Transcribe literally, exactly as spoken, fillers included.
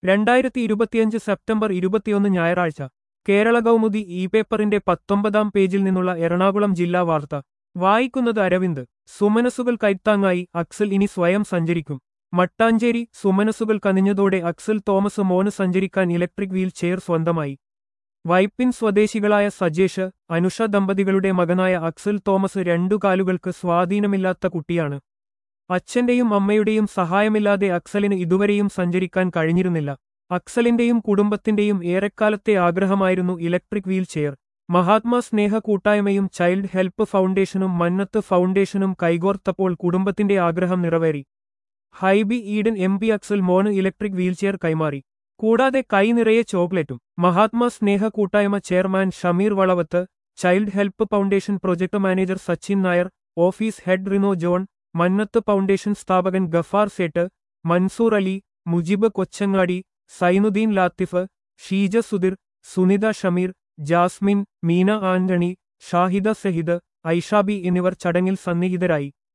രണ്ടായിരത്തി ഇരുപത്തിയഞ്ച് സെപ്റ്റംബർ ഇരുപത്തിയൊന്ന് ഞായറാഴ്ച കേരള കൗമുദി ഇ പേപ്പറിന്റെ പത്തൊമ്പതാം പേജിൽ നിന്നുള്ള എറണാകുളം ജില്ലാ വാർത്ത വായിക്കുന്നത് അരവിന്ദ്. സുമനസുകൾ കൈത്താങ്ങായി അക്സൽ ഇനി സ്വയം സഞ്ചരിക്കും. മട്ടാഞ്ചേരി. സുമനസുകൾ കനിഞ്ഞതോടെ അക്സൽ തോമസ് മോന് സഞ്ചരിക്കാൻ ഇലക്ട്രിക് വീൽ ചെയർ സ്വന്തമായി. വൈപ്പിൻ സ്വദേശികളായ സജേഷ്, അനുഷ ദമ്പതികളുടെ മകനായ അക്സൽ തോമസ് രണ്ടു കാലുകൾക്ക് സ്വാധീനമില്ലാത്ത കുട്ടിയാണ്. അച്ഛന്റെയും അമ്മയുടെയും സഹായമില്ലാതെ അക്സലിന് ഇതുവരെയും സഞ്ചരിക്കാൻ കഴിഞ്ഞിരുന്നില്ല. അക്സലിന്റെയും കുടുംബത്തിന്റെയും ഏറെക്കാലത്തെ ആഗ്രഹമായിരുന്നു electric wheel chair. Mahatma Sneha കൂട്ടായ്മയും ചൈൽഡ് ഹെൽപ്പ് ഫൗണ്ടേഷനും മന്നത്ത് ഫൗണ്ടേഷനും കൈകോർത്തപ്പോൾ കുടുംബത്തിന്റെ ആഗ്രഹം നിറവേറി. Hibi Eden M P Axel മോന് ഇലക്ട്രിക് വീൽചെയർ കൈമാറി. കൂടാതെ കൈ നിറയെ ചോക്ലേറ്റും. Mahatma Sneha Koottayma chairman Shameer Valavath, child help foundation project manager Sachin Nair, office head Rino John, Mannath foundation സ്ഥാപകൻ ഗഫാർ സേട്ട്, മൻസൂർ അലി, മുജിബ് കൊച്ചങ്ങാടി, സൈനുദ്ദീൻ ലാത്തിഫ്, ഷീജ സുധിർ, സുനിത ഷമീർ, ജാസ്മിൻ, മീന ആന്റണി, ഷാഹിദ സഹിദ്, ഐഷാബി എന്നിവർ ചടങ്ങിൽ സന്നിഹിതരായി.